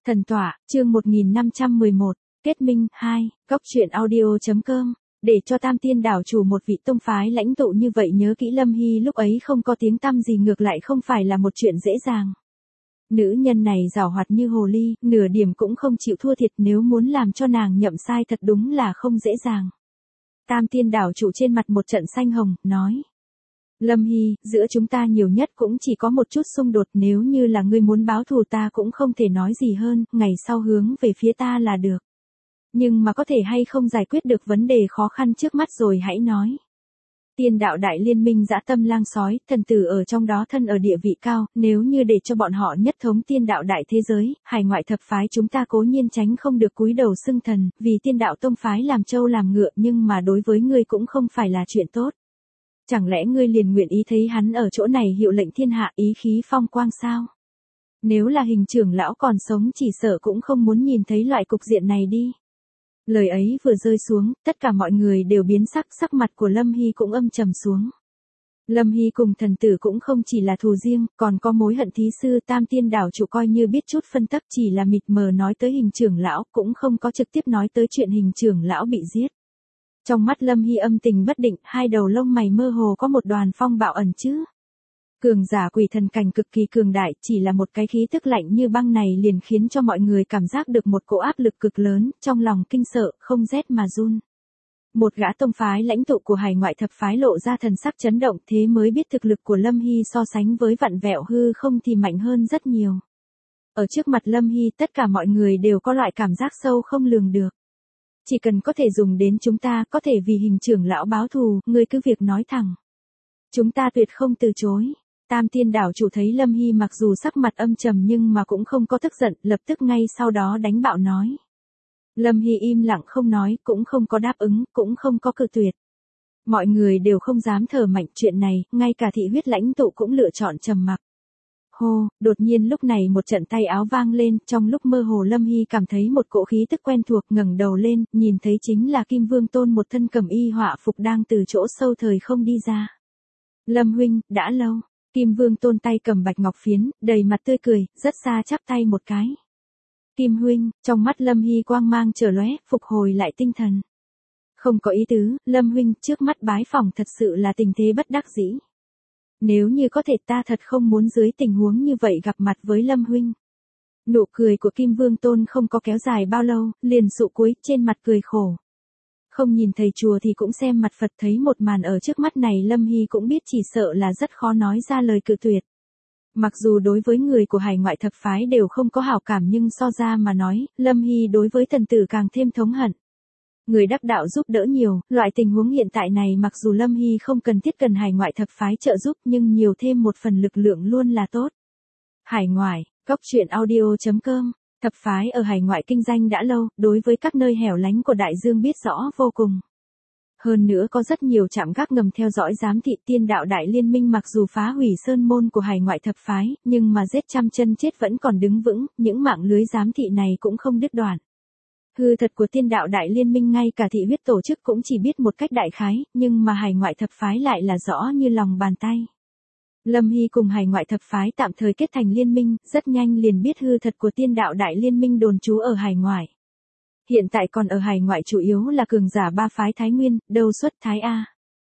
Thần tọa, chương 1511, kết minh, 2, góc truyện audio.com. Để cho Tam Tiên đảo chủ một vị tông phái lãnh tụ như vậy nhớ kỹ Lâm Hy lúc ấy không có tiếng tăm gì ngược lại không phải là một chuyện dễ dàng. Nữ nhân này giàu hoạt như hồ ly, nửa điểm cũng không chịu thua thiệt, nếu muốn làm cho nàng nhậm sai thật đúng là không dễ dàng. Tam Tiên đảo chủ trên mặt một trận xanh hồng, nói. Lâm Hy, giữa chúng ta nhiều nhất cũng chỉ có một chút xung đột, nếu như là ngươi muốn báo thù ta cũng không thể nói gì hơn, ngày sau hướng về phía ta là được. Nhưng mà có thể hay không giải quyết được vấn đề khó khăn trước mắt rồi hãy nói. Tiên đạo đại liên minh dã tâm lang sói, thần tử ở trong đó thân ở địa vị cao, nếu như để cho bọn họ nhất thống tiên đạo đại thế giới, hải ngoại thập phái chúng ta cố nhiên tránh không được cúi đầu xưng thần, vì tiên đạo tông phái làm trâu làm ngựa, nhưng mà đối với ngươi cũng không phải là chuyện tốt. Chẳng lẽ ngươi liền nguyện ý thấy hắn ở chỗ này hiệu lệnh thiên hạ, ý khí phong quang sao? Nếu là Hình trưởng lão còn sống chỉ sợ cũng không muốn nhìn thấy loại cục diện này đi. Lời ấy vừa rơi xuống, tất cả mọi người đều biến sắc, sắc mặt của Lâm Hy cũng âm trầm xuống. Lâm Hy cùng thần tử cũng không chỉ là thù riêng, còn có mối hận thí sư Tam Tiên đảo chủ coi như biết chút phân tắc, chỉ là mịt mờ nói tới Hình trưởng lão, cũng không có trực tiếp nói tới chuyện Hình trưởng lão bị giết. Trong mắt Lâm Hy âm tình bất định, hai đầu lông mày mơ hồ có một đoàn phong bạo ẩn chứ. Cường giả quỷ thần cảnh cực kỳ cường đại, chỉ là một cái khí tức lạnh như băng này liền khiến cho mọi người cảm giác được một cỗ áp lực cực lớn, trong lòng kinh sợ, không rét mà run. Một gã tông phái lãnh tụ của hải ngoại thập phái lộ ra thần sắc chấn động, thế mới biết thực lực của Lâm Hy so sánh với vặn vẹo hư không thì mạnh hơn rất nhiều. Ở trước mặt Lâm Hy tất cả mọi người đều có loại cảm giác sâu không lường được. Chỉ cần có thể dùng đến chúng ta, có thể vì Hình trưởng lão báo thù, ngươi cứ việc nói thẳng. Chúng ta tuyệt không từ chối. Tam Tiên đảo chủ thấy Lâm Hy mặc dù sắc mặt âm trầm nhưng mà cũng không có tức giận, lập tức ngay sau đó đánh bạo nói. Lâm Hy im lặng không nói, cũng không có đáp ứng, cũng không có cự tuyệt. Mọi người đều không dám thở mạnh chuyện này, ngay cả thị huyết lãnh tụ cũng lựa chọn trầm mặc. Hô, đột nhiên lúc này một trận tay áo vang lên, trong lúc mơ hồ Lâm Hy cảm thấy một cỗ khí tức quen thuộc, ngẩng đầu lên, nhìn thấy chính là Kim Vương Tôn một thân cầm y họa phục đang từ chỗ sâu thời không đi ra. Lâm huynh, đã lâu. Kim Vương Tôn tay cầm bạch ngọc phiến, đầy mặt tươi cười, rất xa chắp tay một cái. Kim huynh, trong mắt Lâm Hy quang mang chợt lóe, phục hồi lại tinh thần. Không có ý tứ, Lâm huynh, trước mắt bái phỏng thật sự là tình thế bất đắc dĩ. Nếu như có thể ta thật không muốn dưới tình huống như vậy gặp mặt với Lâm huynh. Nụ cười của Kim Vương Tôn không có kéo dài bao lâu, liền sụ cuối, trên mặt cười khổ. Không nhìn thầy chùa thì cũng xem mặt Phật, thấy một màn ở trước mắt này Lâm Hy cũng biết chỉ sợ là rất khó nói ra lời cự tuyệt. Mặc dù đối với người của hải ngoại thập phái đều không có hảo cảm nhưng so ra mà nói, Lâm Hy đối với thần tử càng thêm thống hận. Người đắc đạo giúp đỡ nhiều, loại tình huống hiện tại này mặc dù Lâm Hy không cần thiết cần hải ngoại thập phái trợ giúp nhưng nhiều thêm một phần lực lượng luôn là tốt. Hải ngoại, góc truyện audio.com. Thập phái ở hải ngoại kinh doanh đã lâu, đối với các nơi hẻo lánh của đại dương biết rõ vô cùng. Hơn nữa có rất nhiều trạm gác ngầm theo dõi giám thị. Tiên đạo đại liên minh mặc dù phá hủy sơn môn của hải ngoại thập phái, nhưng mà giết trăm chân chết vẫn còn đứng vững, những mạng lưới giám thị này cũng không đứt đoạn. Hư thật của tiên đạo đại liên minh ngay cả thị huyết tổ chức cũng chỉ biết một cách đại khái, nhưng mà hải ngoại thập phái lại là rõ như lòng bàn tay. Lâm Hy cùng hải ngoại thập phái tạm thời kết thành liên minh, rất nhanh liền biết hư thật của tiên đạo đại liên minh đồn trú ở hải ngoại. Hiện tại còn ở hải ngoại chủ yếu là cường giả ba phái Thái Nguyên, Đâu Xuất, Thái A.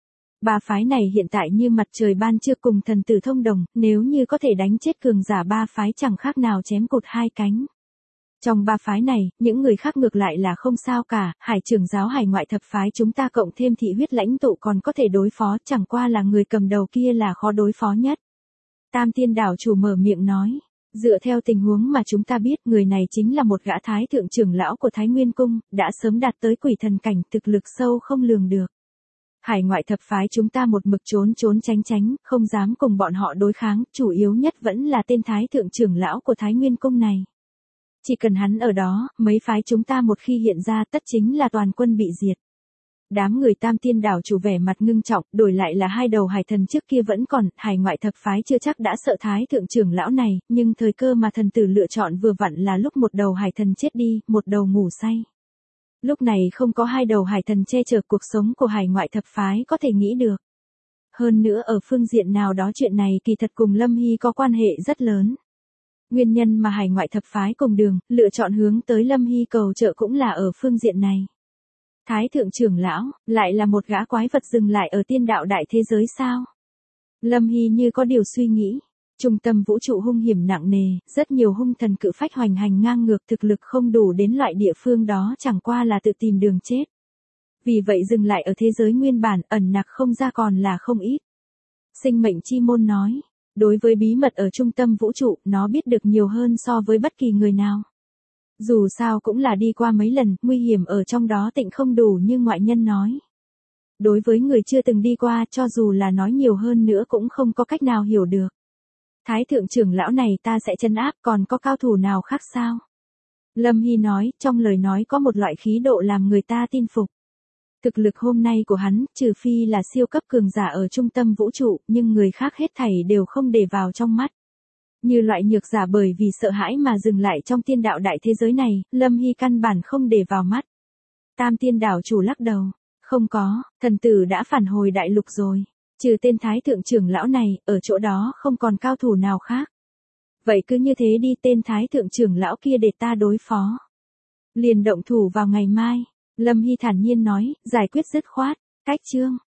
Ba phái này hiện tại như mặt trời ban trưa cùng thần tử thông đồng, nếu như có thể đánh chết cường giả ba phái chẳng khác nào chém cụt hai cánh. Trong ba phái này, những người khác ngược lại là không sao cả, hải trưởng giáo hải ngoại thập phái chúng ta cộng thêm thị huyết lãnh tụ còn có thể đối phó, chẳng qua là người cầm đầu kia là khó đối phó nhất. Tam Tiên đảo chủ mở miệng nói, dựa theo tình huống mà chúng ta biết người này chính là một gã thái thượng trưởng lão của Thái Nguyên Cung, đã sớm đạt tới quỷ thần cảnh, thực lực sâu không lường được. Hải ngoại thập phái chúng ta một mực trốn tránh tránh, không dám cùng bọn họ đối kháng, chủ yếu nhất vẫn là tên thái thượng trưởng lão của Thái Nguyên Cung này. Chỉ cần hắn ở đó, mấy phái chúng ta một khi hiện ra tất chính là toàn quân bị diệt. Đám người Tam Tiên đảo chủ vẻ mặt ngưng trọng, đổi lại là hai đầu hải thần trước kia vẫn còn, hải ngoại thập phái chưa chắc đã sợ thái thượng trưởng lão này, nhưng thời cơ mà thần tử lựa chọn vừa vặn là lúc một đầu hải thần chết đi, một đầu ngủ say. Lúc này không có hai đầu hải thần che chở cuộc sống của hải ngoại thập phái có thể nghĩ được. Hơn nữa ở phương diện nào đó chuyện này kỳ thật cùng Lâm Hy có quan hệ rất lớn. Nguyên nhân mà hải ngoại thập phái cùng đường, lựa chọn hướng tới Lâm Hy cầu trợ cũng là ở phương diện này. Thái thượng trưởng lão, lại là một gã quái vật dừng lại ở tiên đạo đại thế giới sao? Lâm Hy như có điều suy nghĩ. Trung tâm vũ trụ hung hiểm nặng nề, rất nhiều hung thần cự phách hoành hành ngang ngược, thực lực không đủ đến loại địa phương đó chẳng qua là tự tìm đường chết. Vì vậy dừng lại ở thế giới nguyên bản, ẩn nặc không ra còn là không ít. Sinh mệnh chi môn nói, đối với bí mật ở trung tâm vũ trụ, nó biết được nhiều hơn so với bất kỳ người nào. Dù sao cũng là đi qua mấy lần, nguy hiểm ở trong đó tịnh không đủ như ngoại nhân nói. Đối với người chưa từng đi qua, cho dù là nói nhiều hơn nữa cũng không có cách nào hiểu được. Thái thượng trưởng lão này ta sẽ trấn áp, còn có cao thủ nào khác sao? Lâm Hy nói, trong lời nói có một loại khí độ làm người ta tin phục. Thực lực hôm nay của hắn, trừ phi là siêu cấp cường giả ở trung tâm vũ trụ, nhưng người khác hết thảy đều không để vào trong mắt. Như loại nhược giả bởi vì sợ hãi mà dừng lại trong tiên đạo đại thế giới này, Lâm Hy căn bản không để vào mắt. Tam tiên đảo chủ lắc đầu, không có, thần tử đã phản hồi đại lục rồi. Trừ tên thái thượng trưởng lão này, ở chỗ đó không còn cao thủ nào khác. Vậy cứ như thế đi, tên thái thượng trưởng lão kia để ta đối phó. Liền động thủ vào ngày mai. Lâm Hy thản nhiên nói, giải quyết dứt khoát. Cách chương.